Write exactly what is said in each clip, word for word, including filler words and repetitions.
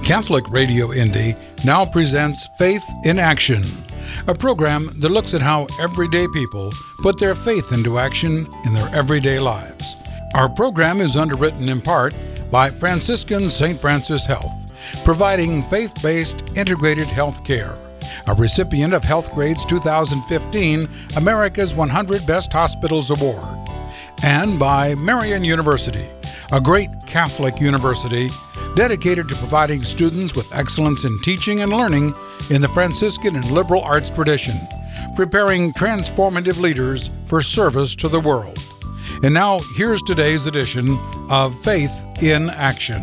Catholic Radio Indy now presents Faith in Action, a program that looks at how everyday people put their faith into action in their everyday lives. Our program is underwritten in part by Franciscan Saint Francis Health, providing faith-based integrated health care, a recipient of HealthGrade's two thousand fifteen America's one hundred Best Hospitals Award, and by Marian University, a great Catholic university dedicated to providing students with excellence in teaching and learning in the Franciscan and liberal arts tradition, preparing transformative leaders for service to the world. And now, here's today's edition of Faith in Action.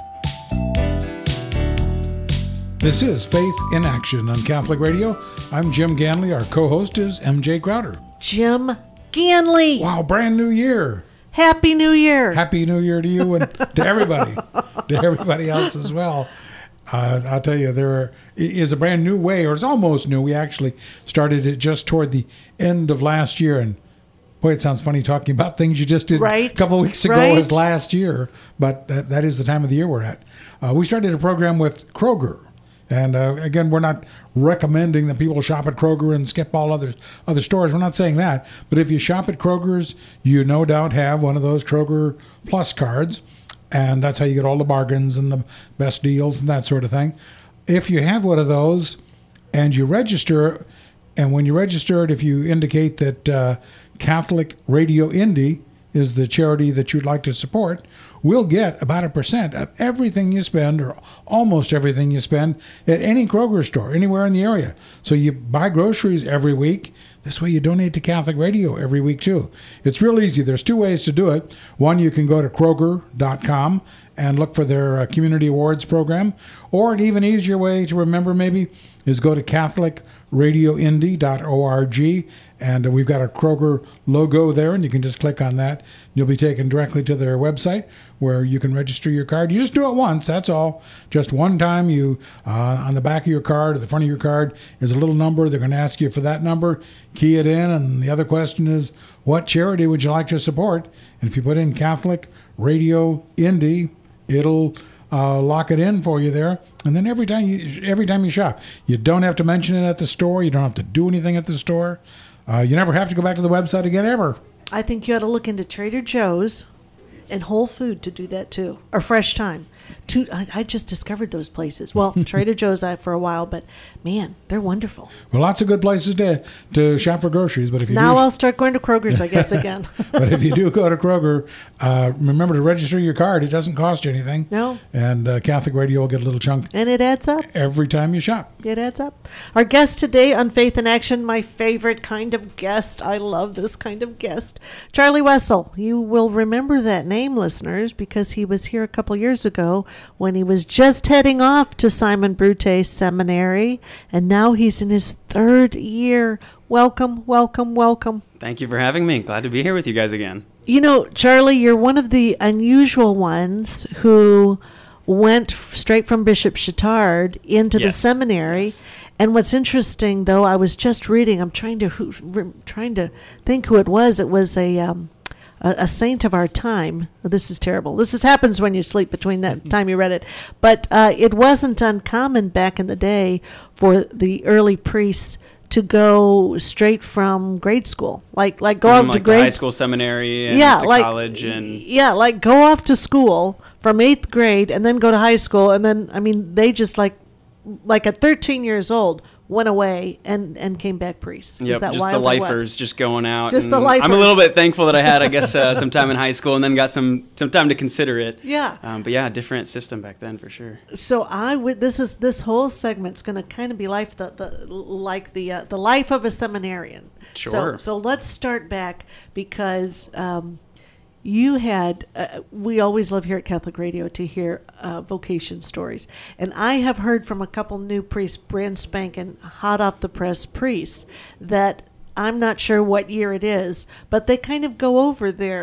This is Faith in Action on Catholic Radio. I'm Jim Ganley. Our co-host is M J Crowder. Jim Ganley. Wow, brand new year. Happy New Year. Happy New Year to you and to everybody, to everybody else as well. Uh, I'll tell you, there is a brand new way, or it's almost new. We actually started it just toward the end of last year. And boy, it sounds funny talking about things you just did right. a couple of weeks ago right. as last year. But that, that is the time of the year we're at. Uh, we started a program with Kroger. And uh, again, we're not recommending that people shop at Kroger and skip all other other stores. We're not saying that. But if you shop at Kroger's, you no doubt have one of those Kroger Plus cards. And that's how you get all the bargains and the best deals and that sort of thing. If you have one of those and you register, and when you register it, if you indicate that uh, Catholic Radio Indy is the charity that you'd like to support, we'll get about a percent of everything you spend, or almost everything you spend, at any Kroger store, anywhere in the area. So you buy groceries every week. This way you donate to Catholic Radio every week too. It's real easy. There's two ways to do it. One, you can go to Kroger dot com and look for their uh, Community Awards program. Or an even easier way to remember maybe is go to Catholic Radio Indy dot org, and uh, we've got a Kroger logo there, and you can just click on that. You'll be taken directly to their website where you can register your card. You just do it once, that's all. Just one time. You uh, on the back of your card or the front of your card is a little number. They're going to ask you for that number. Key it in, and the other question is, what charity would you like to support? And if you put in Catholic Radio Indy, it'll Uh, lock it in for you there, and then every time you every time you shop, you don't have to mention it at the store. You don't have to do anything at the store. Uh, you never have to go back to the website again ever. I think you ought to look into Trader Joe's and Whole Food to do that too, or Fresh Time. Two, I, I just discovered those places. Well, Trader Joe's I for a while, but man, they're wonderful. Well, lots of good places to to shop for groceries. But if you now do, I'll start going to Kroger's, I guess, again. But if you do go to Kroger, uh, remember to register your card. It doesn't cost you anything. No. And uh, Catholic Radio will get a little chunk. And it adds up. Every time you shop. It adds up. Our guest today on Faith in Action, my favorite kind of guest. I love this kind of guest. Charlie Wessel. You will remember that name, listeners, because he was here a couple years ago when he was just heading off to Simon Brute Seminary, and now he's in his third year. Welcome, welcome, welcome. Thank you for having me. Glad to be here with you guys again. You know, Charlie, you're one of the unusual ones who went straight from Bishop Chittard into yes. the seminary. Yes. And what's interesting, though, I was just reading, I'm trying to who, trying to think who it was. It was a... Um, a saint of our time. This is terrible. This is, happens when you sleep between that time you read it. But uh, it wasn't uncommon back in the day for the early priests to go straight from grade school, like like go from off to like grade high school, seminary, and yeah, to like, college, and yeah, like go off to school from eighth grade and then go to high school, and then I mean they just like like at thirteen years old. Went away and, and came back priests. Yep, Is that just wild the lifers just going out. Just and the lifers. I'm a little bit thankful that I had, I guess, uh, some time in high school and then got some, some time to consider it. Yeah. Um, but yeah, different system back then for sure. So I would. This is this whole segment's going to kind of be life the, the like the uh, the life of a seminarian. Sure. So so let's start back because. Um, You had, uh, we always love here at Catholic Radio to hear uh, vocation stories. And I have heard from a couple new priests, brand spanking, hot off the press priests, that I'm not sure what year it is, but they kind of go over their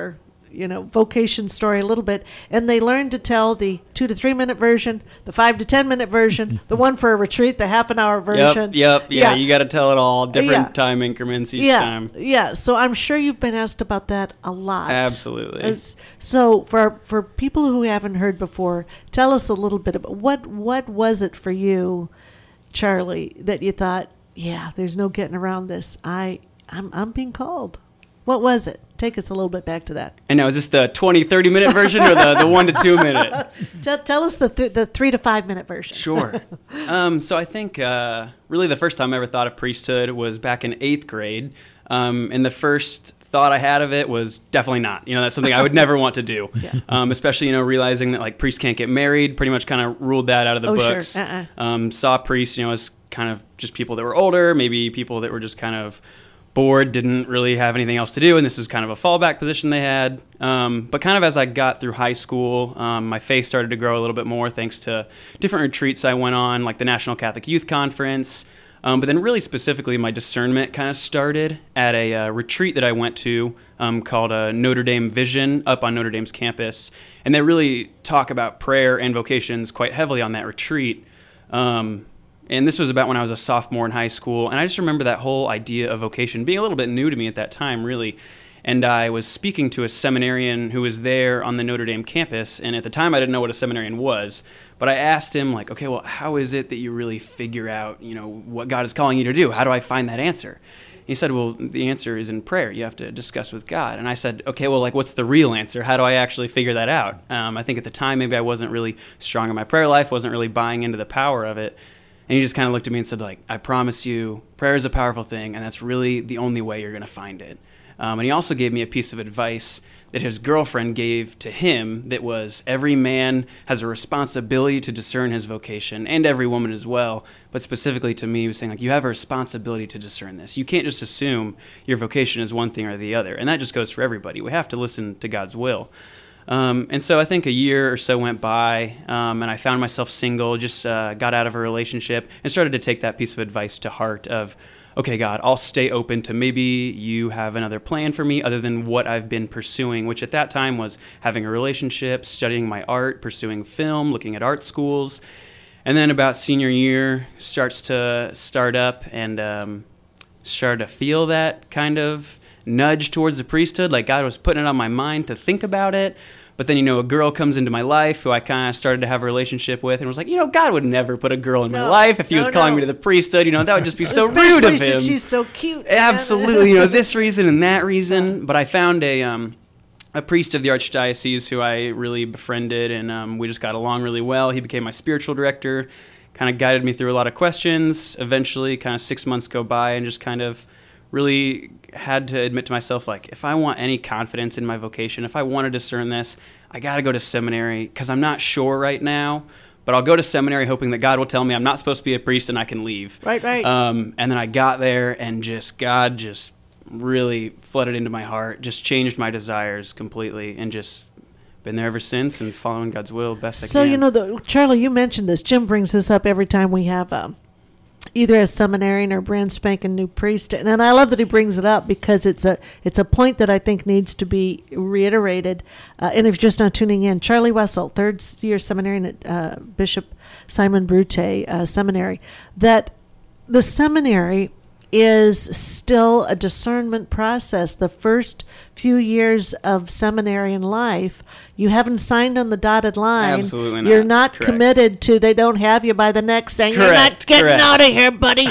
you know, vocation story a little bit, and they learn to tell the two to three minute version, the five to ten minute version, the one for a retreat, the half an hour version. Yep, yep, yeah. yeah. You got to tell it all, different yeah. time increments each yeah. time. Yeah. So I'm sure you've been asked about that a lot. Absolutely. It's, so for for people who haven't heard before, tell us a little bit about what what was it for you, Charlie, that you thought, yeah, there's no getting around this. I I'm I'm being called. What was it? Take us a little bit back to that. And now, is this the twenty, thirty minute version or the, the one to two minute? Tell, tell us the th- the three to five minute version. Sure. Um, so I think uh, really the first time I ever thought of priesthood was back in eighth grade. Um, and the first thought I had of it was definitely not. You know, that's something I would never want to do. Yeah. Um, especially, you know, realizing that like priests can't get married, pretty much kind of ruled that out of the oh, books. Sure. Uh-uh. Um, saw priests, you know, as kind of just people that were older, maybe people that were just kind of bored, didn't really have anything else to do, and this is kind of a fallback position they had. Um, but kind of as I got through high school, um, my faith started to grow a little bit more thanks to different retreats I went on, like the National Catholic Youth Conference. Um, but then really specifically, my discernment kind of started at a uh, retreat that I went to um, called uh, Notre Dame Vision up on Notre Dame's campus. And they really talk about prayer and vocations quite heavily on that retreat. Um, And this was about when I was a sophomore in high school. And I just remember that whole idea of vocation being a little bit new to me at that time, really. And I was speaking to a seminarian who was there on the Notre Dame campus. And at the time, I didn't know what a seminarian was. But I asked him, like, okay, well, how is it that you really figure out, you know, what God is calling you to do? How do I find that answer? He said, well, the answer is in prayer. You have to discuss with God. And I said, okay, well, like, what's the real answer? How do I actually figure that out? Um, I think at the time, maybe I wasn't really strong in my prayer life, wasn't really buying into the power of it. And he just kind of looked at me and said, like, I promise you, prayer is a powerful thing, and that's really the only way you're going to find it. Um, and he also gave me a piece of advice that his girlfriend gave to him that was every man has a responsibility to discern his vocation, and every woman as well. But specifically to me, he was saying, like, you have a responsibility to discern this. You can't just assume your vocation is one thing or the other. And that just goes for everybody. We have to listen to God's will. Um, and so I think a year or so went by, um, and I found myself single, just uh, got out of a relationship, and started to take that piece of advice to heart of, okay, God, I'll stay open to maybe you have another plan for me other than what I've been pursuing, which at that time was having a relationship, studying my art, pursuing film, looking at art schools. And then about senior year starts to start up, and um, started to feel that kind of nudge towards the priesthood, like God was putting it on my mind to think about it. But then, you know, a girl comes into my life who I kind of started to have a relationship with, and was like, you know, God would never put a girl in no, my life if he no, was calling no. me to the priesthood. You know, that would just be so Especially rude of if him. She's so cute. Absolutely, you know, this reason and that reason. But I found a um, a priest of the Archdiocese who I really befriended, and um, we just got along really well. He became my spiritual director, kind of guided me through a lot of questions. Eventually, kind of six months go by, and just kind of really had to admit to myself, like, if I want any confidence in my vocation, if I want to discern this, I got to go to seminary, because I'm not sure right now, but I'll go to seminary hoping that God will tell me I'm not supposed to be a priest and I can leave. Right, right. Um, and then I got there, and just God just really flooded into my heart, just changed my desires completely, and just been there ever since and following God's will best I so, can. So, you know, the, Charlie, you mentioned this. Jim brings this up every time we have um, either a seminarian or brand spanking new priest. And, and I love that he brings it up, because it's a it's a point that I think needs to be reiterated. Uh, and if you're just not tuning in, Charlie Wessel, third year seminarian at uh, Bishop Simon Brute uh, Seminary, that the seminary is still a discernment process. The first few years of seminarian life, you haven't signed on the dotted line. Absolutely not. You're not Correct. committed to, they don't have you by the neck saying, Correct. you're not getting Correct. out of here, buddy.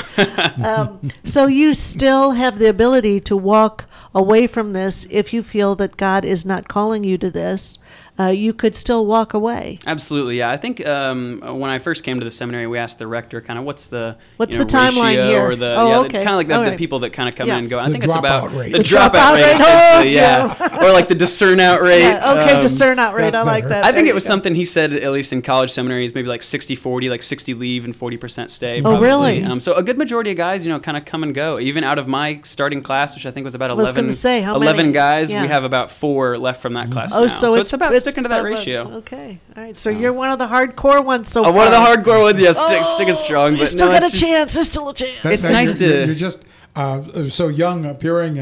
um, so you still have the ability to walk away from this if you feel that God is not calling you to this. Uh, you could still walk away. Absolutely, yeah. I think um, when I first came to the seminary, we asked the rector kind of what's the What's you know, the timeline ratio here? or the Oh, yeah, okay. kind of like the, All the right. people that kind of come Yeah. in and go. I The think it's about dropout rate. the The dropout dropout rate, rate. essentially, Oh, yeah, or like the discern out rate. Yeah, okay, Um, discern out rate. that's I like better. that. I think There it you was go. something he said, at least in college seminaries, maybe like sixty forty, like sixty leave and forty percent stay. Oh, Probably. really? Um, so a good majority of guys, you know, kind of come and go. Even out of my starting class, which I think was about I was eleven, gonna say, how eleven many? guys, Yeah. we have about four left from that class Oh, now. so, it's, about sticking to that about- ratio. Okay, all right. So you're one of the hardcore ones so Oh, far. one of the hardcore ones, yeah, stick, Oh, sticking strong. You But still no, got a it's just- chance. There's still a chance. That's It's that nice you're, to- You're, you're just uh, so young, appearing and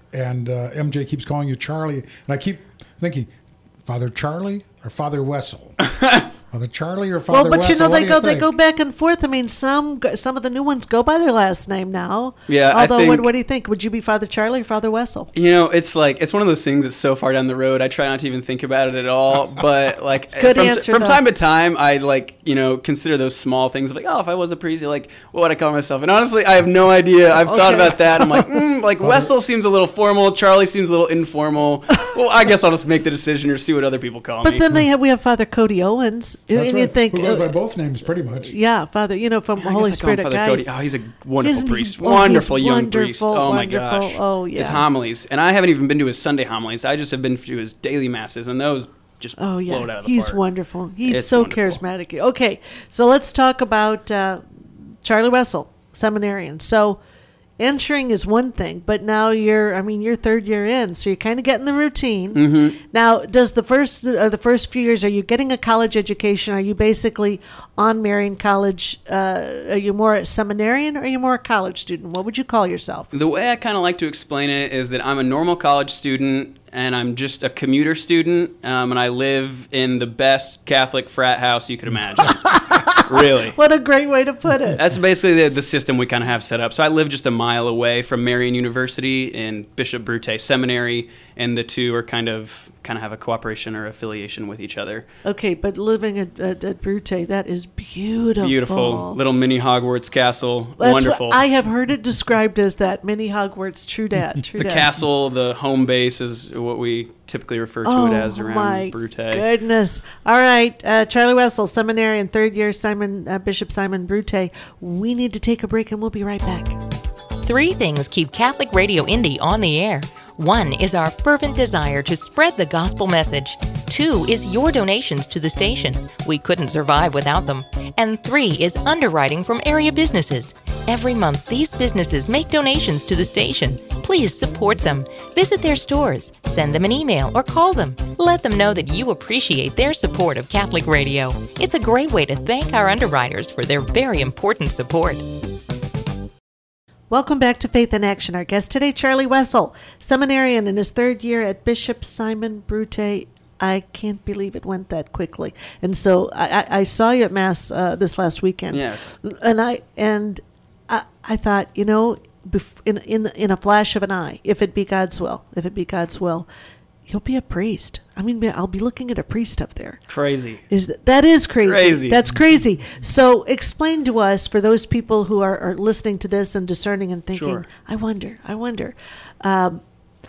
and uh, M J keeps calling you Charlie, and I keep thinking, Father Charlie or Father Wessel? Father Charlie or Father Well, but Wessel? you know What they do go you they think? go back and forth. I mean, some go- some of the new ones go by their last name now. Yeah, I Although, what, think- what do you think? Would you be Father Charlie or Father Wessel? You know, it's like it's one of those things that's so far down the road. I try not to even think about it at all. But like Good from, answer, from though. time to time, I like you know consider those small things of like, oh, if I was a priest, like what would I call myself? And honestly, I have no idea. I've thought Okay. about that. I'm like, mm, like Wessel seems a little formal. Charlie seems a little informal. Well, I guess I'll just make the decision or see what other people call But me. then they have we have Father Cody Owens, and That's you right. think, Who goes by uh, both names, pretty much. yeah, Father, you know, from I guess Holy I call him Spirit of Father guys. Cody. Oh, he's a wonderful Isn't he- priest. oh, he's Wonderful young priest. wonderful, Oh my wonderful. gosh. Oh, yeah. His homilies, and I haven't even been to his Sunday homilies. I just have been to his daily masses, and those just Oh yeah, blow it out of the he's park. wonderful. He's It's so wonderful. charismatic. Okay, so let's talk about uh, Charlie Wessel, seminarian. So entering is one thing, but now you're, I mean, you're third year in, so you're kind of getting the routine. Mm-hmm. Now, does the first uh, the first few years, are you getting a college education? Are you basically on Marian College? Uh, are you more a seminarian or are you more a college student? What would you call yourself? The way I kind of like to explain it is that I'm a normal college student and I'm just a commuter student, um, and I live in the best Catholic frat house you could imagine. Really. What a great way to put it. That's basically the, the system we kind of have set up. So I live just a mile away from Marian University in Bishop Brute Seminary, and the two are kind of kind of have a cooperation or affiliation with each other. Okay, but living at, at, at Brute, that is beautiful. Beautiful little mini Hogwarts castle. That's Wonderful. What I have heard it described as that mini Hogwarts. True dat. True The dat. castle, the home base is what we typically refer to Oh it as around my Brute. goodness! All right, uh, Charlie Wessel, seminarian, third year, Simon uh, Bishop Simon Brute. We need to take a break, and we'll be right back. Three things keep Catholic Radio Indy on the air. One is our fervent desire to spread the gospel message. Two is your donations to the station. We couldn't survive without them. And three is underwriting from area businesses. Every month, these businesses make donations to the station. Please support them. Visit their stores, send them an email, or call them. Let them know that you appreciate their support of Catholic Radio. It's a great way to thank our underwriters for their very important support. Welcome back to Faith in Action. Our guest today, Charlie Wessel, seminarian in his third year at Bishop Simon Brute. I can't believe it went that quickly. And so I, I, I saw you at Mass uh, this last weekend. Yes. And I and I, I thought, you know, bef- in in in a flash of an eye, if it be God's will, if it be God's will, you'll be a priest. I mean, I'll be looking at a priest up there. Crazy. Is that, that is crazy. Crazy. That's crazy. So explain to us, for those people who are, are listening to this and discerning and thinking, Sure. I wonder, I wonder, um,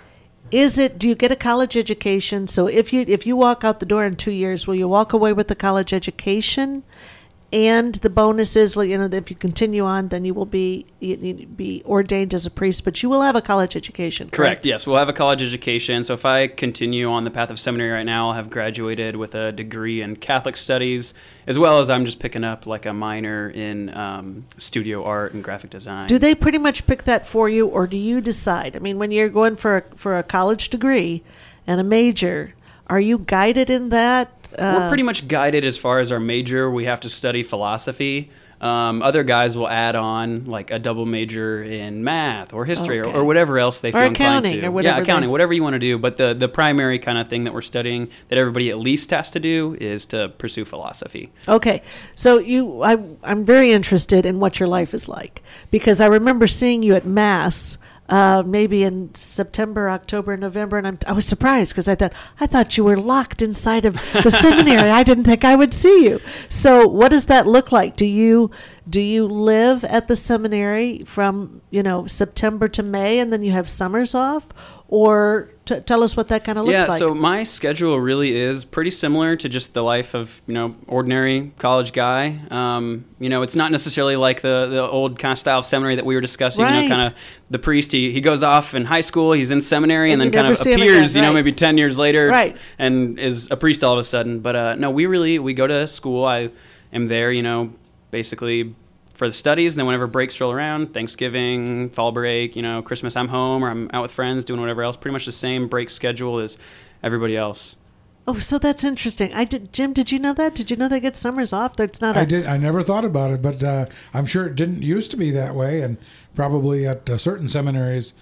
is it, do you get a college education? So if you if you walk out the door in two years, will you walk away with a college education? And the bonus is, you know, that if you continue on, then you will be you, you be ordained as a priest, but you will have a college education. Correct. Correct. Yes, we'll have a college education. So if I continue on the path of seminary right now, I'll have graduated with a degree in Catholic studies, as well as I'm just picking up like a minor in um, studio art and graphic design. Do they pretty much pick that for you, or do you decide? I mean, when you're going for a, for a college degree and a major, are you guided in that? Uh, We're pretty much guided as far as our major. We have to study philosophy. Um, other guys will add on like a double major in math or history Okay. or, or whatever else they Or feel inclined accounting to. or whatever Yeah, accounting, they- whatever you want to do. But the, the primary kind of thing that we're studying that everybody at least has to do is to pursue philosophy. Okay, so you, I, I'm very interested in what your life is like, because I remember seeing you at Mass, uh, maybe in September, October, November, and I'm, I was surprised because I thought I thought you were locked inside of the seminary. I didn't think I would see you. So, what does that look like? Do you do you live at the seminary from you know September to May, and then you have summers off, or t- tell us what that kind of looks yeah, like? so my schedule really is pretty similar to just the life of, you know, ordinary college guy. Um, you know, it's not necessarily like the, the old kind of style of seminary that we were discussing. You Right. know, kind of the priest, he, he goes off in high school, he's in seminary, and, And you then kind never of see him appears, again, you know, right. maybe ten years later Right. and is a priest all of a sudden. But uh, no, we really, we go to school. I am there, you know, basically for the studies, and then whenever breaks roll around, Thanksgiving, fall break, you know, Christmas, I'm home or I'm out with friends doing whatever else. Pretty much the same break schedule as everybody else. Oh, so that's interesting. I did, Jim. Did you know that? Did you know they get summers off? That's not. I a, did. I never thought about it, but uh, I'm sure it didn't used to be that way, and probably at uh, certain seminaries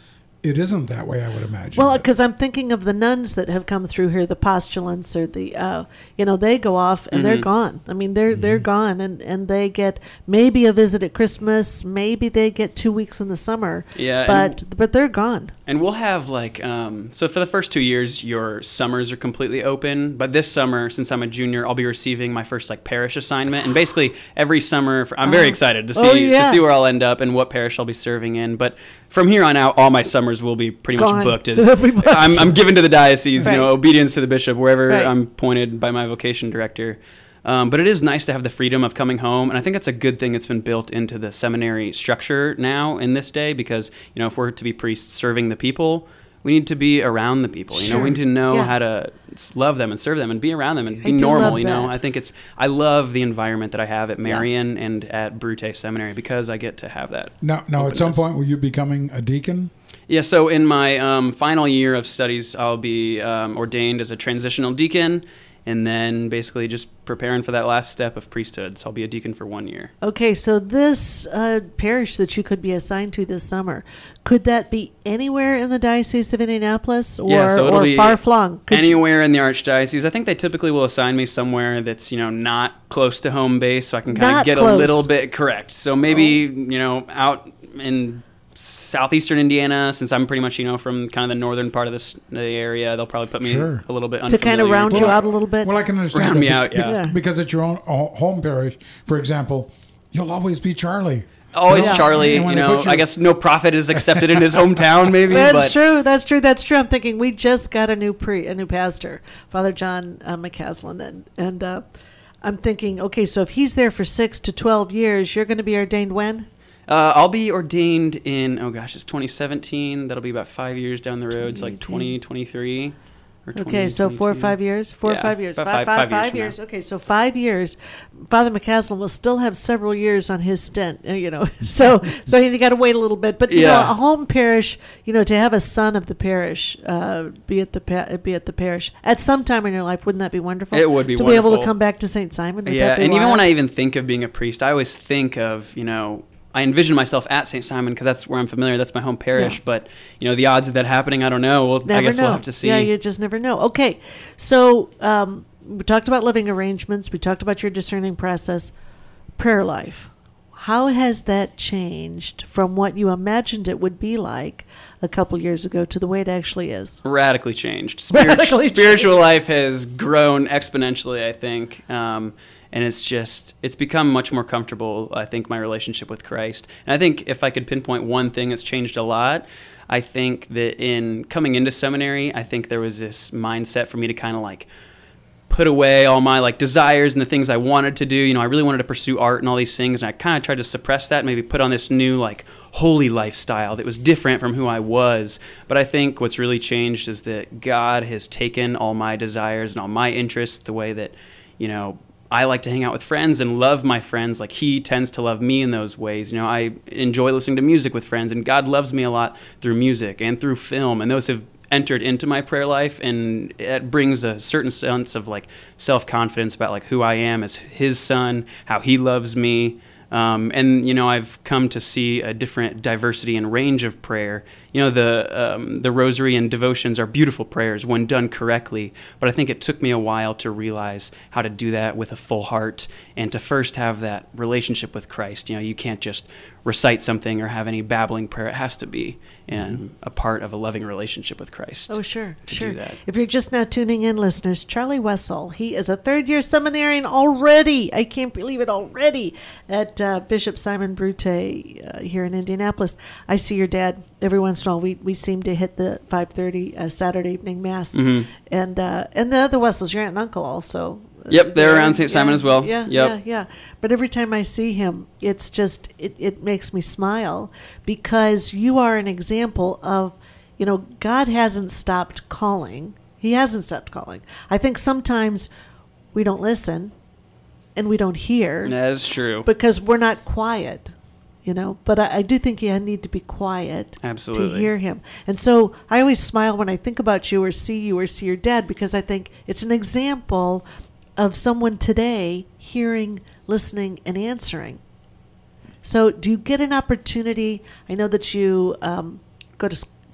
it isn't that way, I would imagine. Well, But- because I'm thinking of the nuns that have come through here, the postulants or the, uh, you know, they go off and they're gone. I mean, they're they're gone, and, and they get maybe a visit at Christmas, maybe they get two weeks in the summer. Yeah, but but they're gone. And we'll have like, um, so for the first two years, your summers are completely open. But this summer, since I'm a junior, I'll be receiving my first like parish assignment. And basically every summer, for, I'm very Oh. excited to see Oh, yeah. to see where I'll end up and what parish I'll be serving in. But from here on out, all my summers will be pretty Gone. much booked. As They'll be booked. I'm, I'm given to the diocese, Right. you know, obedience to the bishop, wherever Right. I'm pointed by my vocation director. Um, but it is nice to have the freedom of coming home, and I think that's a good thing that's been built into the seminary structure now in this day, because, you know, if we're to be priests serving the people, we need to be around the people. You know, Sure. we need to know Yeah. how to s- love them and serve them and be around them and be I do normal. love You know, that. I think it's I love the environment that I have at Marian and at Brute Seminary because I get to have that. now, now at some openness. point, will you becoming a deacon? Yeah, so in my um, final year of studies, I'll be um, ordained as a transitional deacon, and then basically just preparing for that last step of priesthood. So I'll be a deacon for one year. Okay, so this uh, parish that you could be assigned to this summer, could that be anywhere in the Diocese of Indianapolis, or, Yeah, so it'll or be far flung? Could you- Anywhere in the Archdiocese. I think they typically will assign me somewhere that's, you know, not close to home base, so I can kind Not of get close. a little bit correct. So maybe, you know, out in southeastern Indiana, since I'm pretty much, you know, from kind of the northern part of this the area, they'll probably put me Sure. a little bit to unfamiliar. kind of round you Well, out a little bit. Well, I can understand Round that me bec- out, yeah. Yeah. because at your own uh, home parish, for example, you'll always be Charlie. Always Yeah. Charlie, And you when they know, put you- I guess no prophet is accepted in his hometown, maybe. That's but true. That's true. That's true. I'm thinking we just got a new pre, a new pastor, Father John uh, McCaslin, and and uh, I'm thinking, okay, so if he's there for six to twelve years, you're going to be ordained when? Uh, I'll be ordained in, oh gosh, it's twenty seventeen. That'll be about five years down the road. It's like twenty twenty-three. Or Okay, so four or twenty twenty-two. five years, four or Yeah, five years, about five, five- five, five years five from years. now. Okay, so five years. Father McCaslin will still have several years on his stint, uh, you know. So, so you got to wait a little bit. But you know, Yeah. a home parish, you know, to have a son of the parish, uh, be at the pa- be at the parish at some time in your life, wouldn't that be wonderful? It would be to be able to wonderful. come back to Saint Simon. Would Yeah, that be and even wild? when I even think of being a priest, I always think of, you know, I envision myself at Saint Simon because that's where I'm familiar. That's my home parish. Yeah. But, you know, the odds of that happening, I don't know. Well, Never I guess know. we'll have to see. Yeah, you just never know. Okay, so um, we talked about living arrangements. We talked about your discerning process. Prayer life. How has that changed from what you imagined it would be like a couple years ago to the way it actually is? Radically changed. Spirit- Radically spiritual life has grown exponentially, I think. Um, and it's just, it's become much more comfortable, I think, my relationship with Christ. And I think if I could pinpoint one thing that's changed a lot, I think that in coming into seminary, I think there was this mindset for me to kind of like put away all my like desires and the things I wanted to do. You know, I really wanted to pursue art and all these things, and I kind of tried to suppress that, maybe put on this new like holy lifestyle that was different from who I was. But I think what's really changed is that God has taken all my desires and all my interests, the way that, you know, I like to hang out with friends and love my friends like he tends to love me in those ways. You know, I enjoy listening to music with friends, and God loves me a lot through music and through film, and those have entered into my prayer life, and it brings a certain sense of like self-confidence about like who I am as his son, how he loves me. Um, and, you know, I've come to see a different diversity and range of prayer. You know, the um, the rosary and devotions are beautiful prayers when done correctly, but I think it took me a while to realize how to do that with a full heart and to first have that relationship with Christ. You know, you can't just recite something or have any babbling prayer. It has to be and a part of a loving relationship with Christ. Oh, sure, to sure. do that. If you're just now tuning in, listeners, Charlie Wessel, he is a third-year seminarian already. I can't believe it already at uh, Bishop Simon Brute uh, here in Indianapolis. I see your dad every once in a while. We we seem to hit the five thirty uh, Saturday evening mass, Mhm. and uh, and the other Wessels, your aunt and uncle also. Yep, they're around Saint Yeah, Simon as well. Yeah, Yep. yeah, yeah. But every time I see him, it's just, it, it makes me smile because you are an example of, you know, God hasn't stopped calling. He hasn't stopped calling. I think sometimes we don't listen and we don't hear That is true. because we're not quiet, you know. But I, I do think you need to be quiet Absolutely. to hear him. And so I always smile when I think about you or see you or see your dad because I think it's an example of someone today hearing, listening, and answering. So do you get an opportunity? I know that you um, go to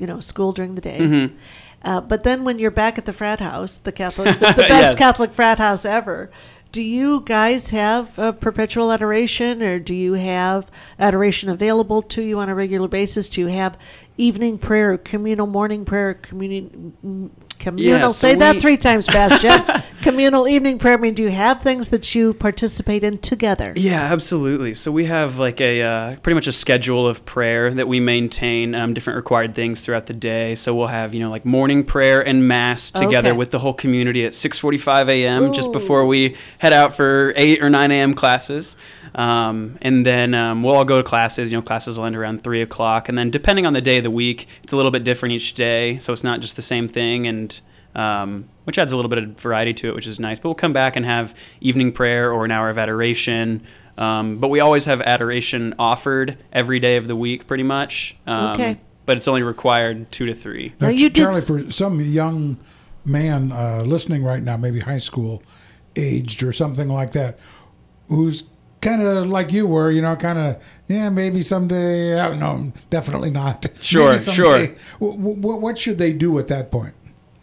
you know, school during the day. Mm-hmm. Uh, but then when you're back at the frat house, the Catholic, the, the best Yes. Catholic frat house ever, do you guys have uh, perpetual adoration, or do you have adoration available to you on a regular basis? Do you have evening prayer, communal morning prayer, communion, communal? Yeah, so say that we- three times fast, Jeff. Communal evening prayer. I mean, do you have things that you participate in together? Yeah, absolutely. So we have like a uh, pretty much a schedule of prayer that we maintain, um, different required things throughout the day. So we'll have, you know, like morning prayer and mass together Okay. with the whole community at six forty-five a.m. just Ooh. before we head out for eight or nine a.m. classes. Um, and then um, we'll all go to classes. You know, classes will end around three o'clock. And then depending on the day of the week, it's a little bit different each day. So it's not just the same thing. And um, which adds a little bit of variety to it, which is nice. But we'll come back and have evening prayer or an hour of adoration. Um, but we always have adoration offered every day of the week, pretty much. Um, Okay. But it's only required two to three. Now, Now, you did Charlie, s- for some young man uh, listening right now, maybe high school aged or something like that, who's kind of like you were, you know, kind of, yeah, maybe someday, uh, no, definitely not. Sure, Maybe someday. sure. W- w- what should they do at that point?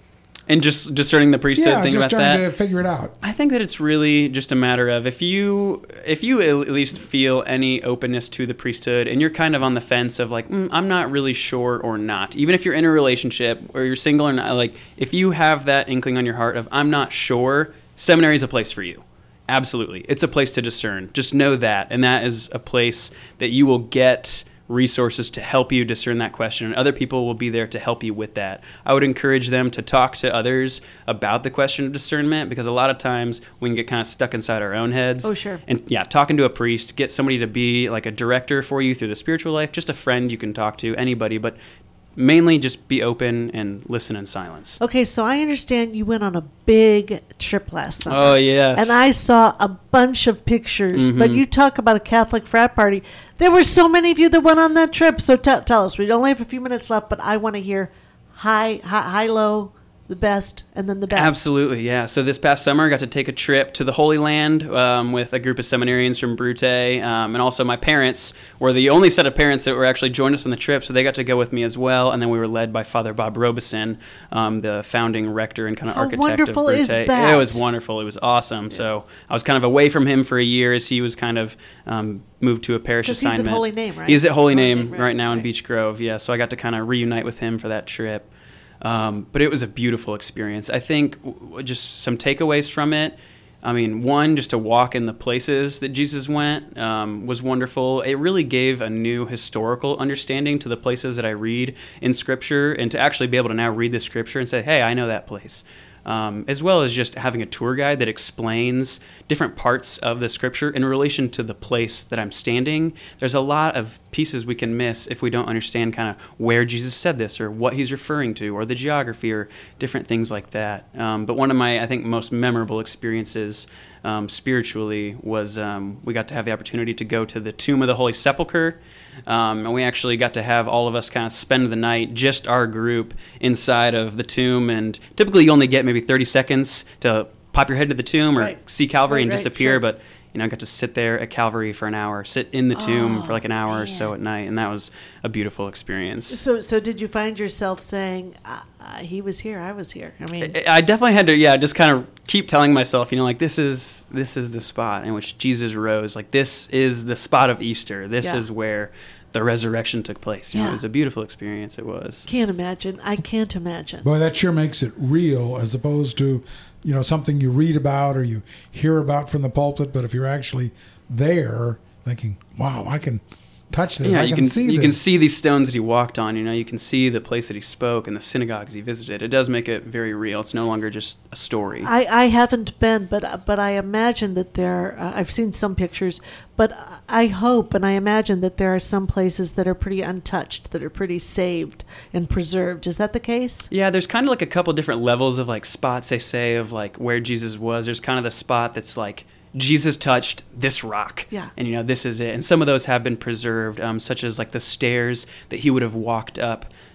And just discerning the priesthood Yeah, thing just about trying that. to figure it out. I think that it's really just a matter of if you if you at least feel any openness to the priesthood and you're kind of on the fence of like mm, I'm not really sure or not, even if you're in a relationship or you're single or not, like if you have that inkling on your heart of I'm not sure, seminary is a place for you. Absolutely, it's a place to discern. Just know that, and that is a place that you will get resources to help you discern that question, and other people will be there to help you with that. I would encourage them to talk to others about the question of discernment, because a lot of times we can get kind of stuck inside our own heads. Oh, sure. And yeah, talking to a priest, get somebody to be like a director for you through the spiritual life, just a friend you can talk to, anybody, but mainly just be open and listen in silence. Okay, so I understand you went on a big trip last summer. Oh, yes. And I saw a bunch of pictures, but Mhm. you talk about a Catholic frat party. There were so many of you that went on that trip. So t- tell us. We only have a few minutes left, but I want to hear high, high, high, low, the best, and then the best. Absolutely, yeah. So this past summer, I got to take a trip to the Holy Land um, with a group of seminarians from Brute, um, and also my parents were the only set of parents that were actually joined us on the trip, so they got to go with me as well. And then we were led by Father Bob Robeson, um, the founding rector and kind of How architect wonderful of Brute. is that? It was wonderful. It was awesome. So I was kind of away from him for a year as he was kind of um, moved to a parish 'Cause he's at assignment. Holy Name, right? He's at Holy, Holy Name, Name, right, right now in right. Beech Grove. Yeah, so I got to kind of reunite with him for that trip. Um, but it was a beautiful experience. I think w- w- just some takeaways from it. I mean, one, just to walk in the places that Jesus went um, was wonderful. It really gave a new historical understanding to the places that I read in Scripture, and to actually be able to now read the Scripture and say, hey, I know that place. Um, as well as just having a tour guide that explains different parts of the Scripture in relation to the place that I'm standing. There's a lot of pieces we can miss if we don't understand kind of where Jesus said this or what he's referring to or the geography or different things like that. Um, but one of my, I think, most memorable experiences um, spiritually was um, we got to have the opportunity to go to the Tomb of the Holy Sepulchre. Um, and we actually got to have all of us kind of spend the night, just our group, inside of the tomb. And typically you only get maybe thirty seconds to pop your head to the tomb or Right. see Calvary Right, and right, disappear. sure. But, you know, I got to sit there at Calvary for an hour, sit in the tomb Oh, for like an hour or so man. at night. And that was a beautiful experience. So, so did you find yourself saying, uh, uh, "He was here, I was here"? I mean, I I definitely had to, yeah, just kind of keep telling myself, you know, like this is this is the spot in which Jesus rose. Like this is the spot of Easter. This Yeah. is where the resurrection took place. You know, Yeah. it was a beautiful experience. It was. can't imagine. I can't imagine. Boy, that sure makes it real as opposed to, you know, something you read about or you hear about from the pulpit. But if you're actually there thinking, wow, I can touch this, Yeah, I you can, can see you this. can see these stones that he walked on. You know, you can see the place that he spoke and the synagogues he visited. It does make it very real. It's no longer just a story. I, I haven't been, but but I imagine that there. Uh, I've seen some pictures, but I hope and I imagine that there are some places that are pretty untouched, that are pretty saved and preserved. Is that the case? Yeah, there's kind of like a couple different levels of like spots they say of like where Jesus was. There's kind of the spot that's like Jesus touched this rock. Yeah. And, you know, this is it. And some of those have been preserved, um, such as like the stairs that he would have walked up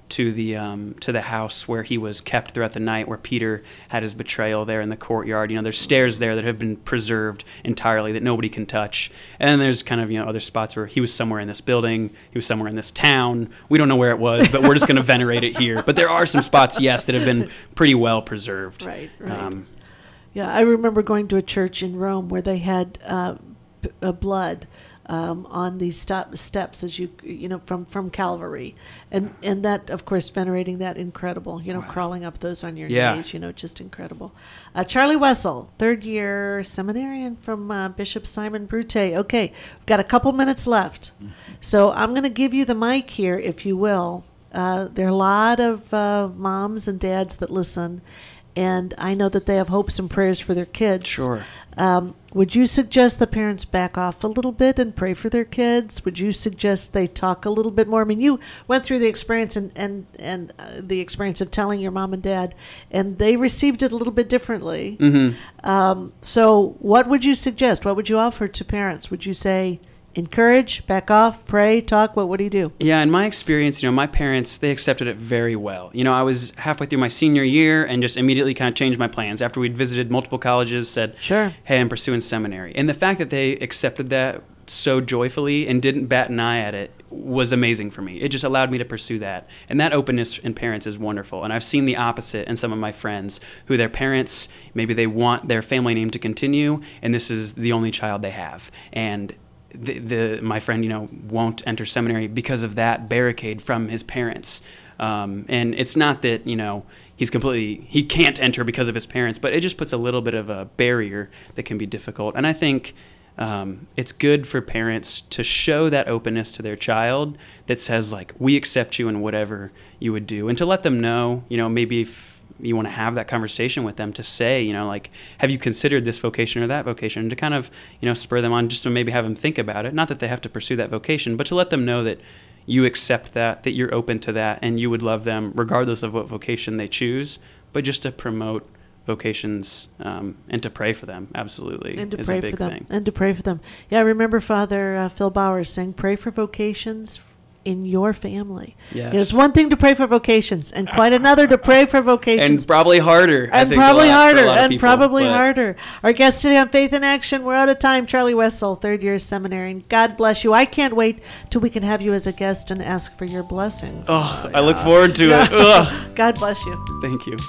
to the um, to the house where he was kept throughout the night, where Peter had his betrayal there in the courtyard. You know, there's stairs there that have been preserved entirely that nobody can touch. And then there's kind of, you know, other spots where he was somewhere in this building, he was somewhere in this town. We don't know where it was, but we're just going to venerate it here. But there are some spots, yes, that have been pretty well preserved. Right, right. Um, Yeah, I remember going to a church in Rome where they had uh, b- uh, blood um, on the stop, steps as you you know from, from Calvary, and and that, of course, venerating that, incredible. You know, Wow. crawling up those on your Yeah. knees. You know, just incredible. Uh, Charlie Wessel, third year seminarian from uh, Bishop Simon Brute. Okay, we've got a couple minutes left, so I'm going to give you the mic here, if you will. Uh, there are a lot of uh, moms and dads that listen. And I know that they have hopes and prayers for their kids. Sure. Um, would you suggest the parents back off a little bit and pray for their kids? Would you suggest they talk a little bit more? I mean, you went through the experience and and and uh, the experience of telling your mom and dad, and they received it a little bit differently. Mm-hmm. Um, so, what would you suggest? What would you offer to parents? Would you say, encourage, back off, pray, talk? What What do you do? Yeah, in my experience, you know, my parents, they accepted it very well. You know, I was halfway through my senior year and just immediately kind of changed my plans after we'd visited multiple colleges, said, Sure. hey, I'm pursuing seminary. And the fact that they accepted that so joyfully and didn't bat an eye at it was amazing for me. It just allowed me to pursue that. And that openness in parents is wonderful. And I've seen the opposite in some of my friends who their parents, maybe they want their family name to continue, and this is the only child they have. And The, the my friend, you know, won't enter seminary because of that barricade from his parents. Um, and it's not that, you know, he's completely, he can't enter because of his parents, but it just puts a little bit of a barrier that can be difficult. And I think um, it's good for parents to show that openness to their child that says, like, we accept you in whatever you would do. And to let them know, you know, maybe if you want to have that conversation with them, to say, you know, like, have you considered this vocation or that vocation? And to kind of, you know, spur them on, just to maybe have them think about it. Not that they have to pursue that vocation, but to let them know that you accept that, that you're open to that, and you would love them regardless of what vocation they choose, but just to promote vocations um, and to pray for them, absolutely, And to is pray a big for them. thing. And to pray for them. Yeah, I remember Father uh, Phil Bowers saying, pray for vocations in your family. Yes. You know, it's one thing to pray for vocations, and quite another to pray for vocations. And probably harder. I And think, probably a lot- for a harder. lot of And people, probably but- harder. Our guest today on Faith in Action, we're out of time. Charlie Wessel, third year seminarian. God bless you. I can't wait till we can have you as a guest and ask for your blessing. Oh, I look forward to it. Ugh. God bless you. Thank you.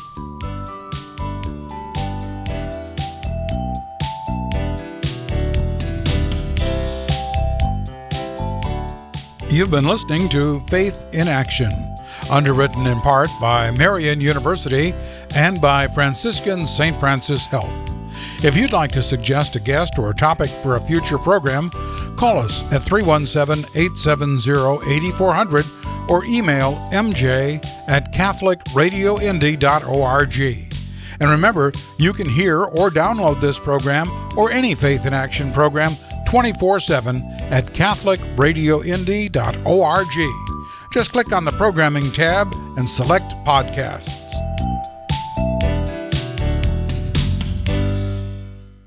You've been listening to Faith in Action, underwritten in part by Marian University and by Franciscan Saint Francis Health. If you'd like to suggest a guest or a topic for a future program, call us at three one seven, eight seven zero, eight four zero zero or email m j at catholic radio indy dot org. And remember, you can hear or download this program or any Faith in Action program twenty-four seven at catholic radio indy dot org. Just click on the programming tab and select podcasts.